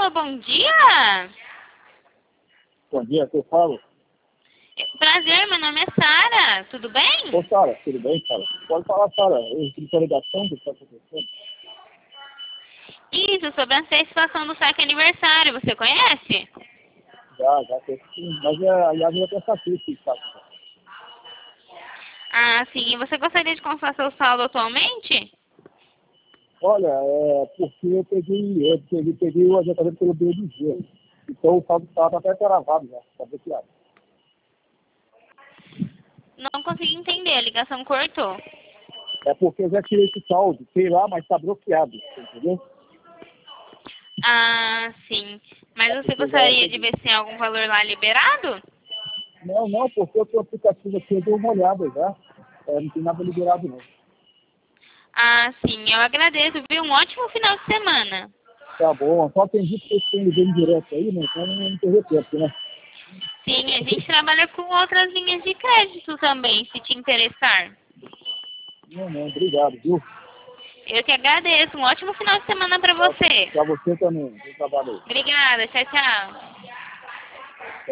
Alô, bom dia. Bom dia, eu falo. Prazer, meu nome é Sara. Tudo bem? Ô, Sara, tudo bem, Sara? Pode falar, Sara, eu recebi a ligação do que está acontecendo. Isso, sobre a antecipação do saque aniversário. Você conhece? Já sei que sim, mas aliás, eu até saquei esse saco. Ah, sim. E você gostaria de consultar seu saldo atualmente? Olha, porque eu peguei o adiantamento pelo BMG. Então o saldo estava até gravado já, está bloqueado. Não consegui entender, a ligação cortou. É porque eu já tirei esse saldo, sei lá, mas está bloqueado, entendeu? Ah, sim. Mas você Porque eu já gostaria de peguei. ver se tem algum valor lá liberado? Não, porque o seu aplicativo aqui eu dei uma olhada já. Não tem nada liberado não. Ah, sim. Eu agradeço, viu? Um ótimo final de semana. Tá bom, só tem que vocês têm ligando direto aí, né? Então não perder tempo, né? Sim, a gente trabalha com outras linhas de crédito também, se te interessar. Não, obrigado, viu? Eu que agradeço. Um ótimo final de semana para você. Pra você também, bom trabalho aí. Obrigada. Tchau, tchau.